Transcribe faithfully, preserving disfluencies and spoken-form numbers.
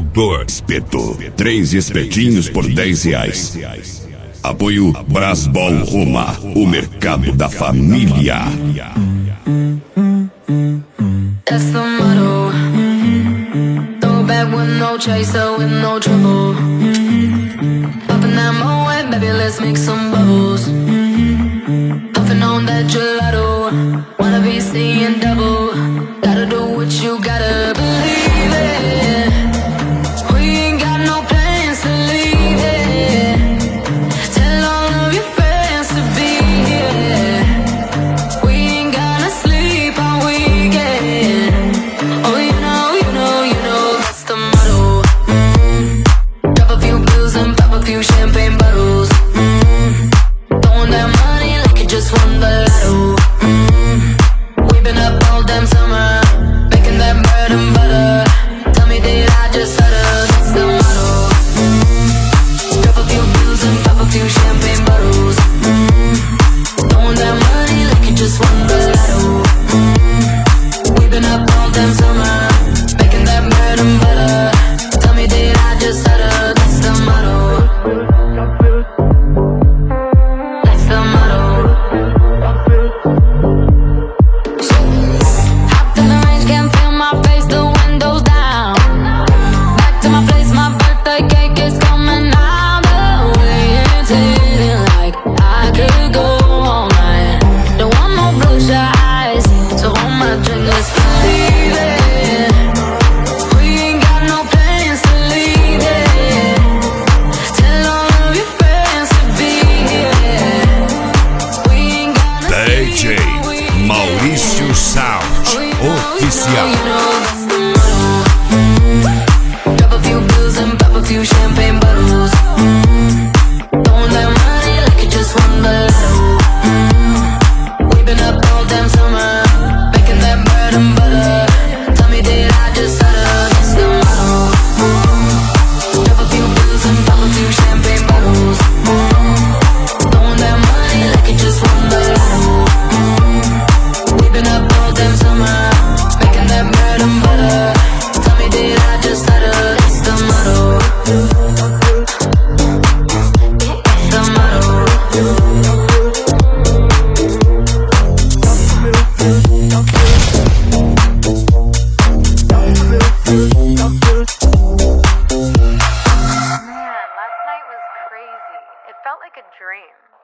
Produtor Espeto. Três espetinhos por dez reais. Apoio Brasbol Roma, o mercado da família. That's the motto. Throw back with no chaser, with no trouble. Popping that Moet, baby, let's make some bubbles. Puffing on that gelato. Wanna be seeing double. Gotta do what you gotta believe it. We ain't got no plans to leave it. Tell all of your friends to be here. We ain't gonna sleep all weekend. Oh, you know, you know, you know, that's the motto. Mm-hmm. Drop a few pills and pop a few champagne bottles. Mm-hmm. Throwing that money like you just won the lotto. Mm-hmm. We've been up all damn summer, making that bread and butter. Tell me, did I just stutter? That's the motto. Mm-hmm. Drop a few pills and pop a few champagne bottles. Mm-hmm. Throwing that money like you just won the lotto. Mm-hmm. We've been up all damn summer, making that bread and butter. Tell me, did I just stutter? That's the motto. That's the motto. Hopped in the range, can't feel my face, the windows down. Back to my place, my birthday cake is coming out the way. It's hitting like I could go all night. Don't want no bloodshot eyes, so hold my drink, let's believe it. We ain't got no plans to leave it. Tell all of your friends to be here. We ain't gonna D J sleep all weekend. Maurício Sound Oficial. Drop a few pills and pop a few champagne bottles. Mm-hmm. Throwing that money like you just won the lotto. Mm-hmm. We've been up all damn summer, making that bread and butter. Tell me, did I just stutter? That's the motto. Mm-hmm. Drop a few pills and pop a few champagne bottles. Mm-hmm. Throwing that money like you just won the lotto. Mm-hmm. We've been up all damn summer, making that bread and butter. Tell me, did I just stutter? That's the motto. That's the motto. Man, last night was crazy. It felt like a dream.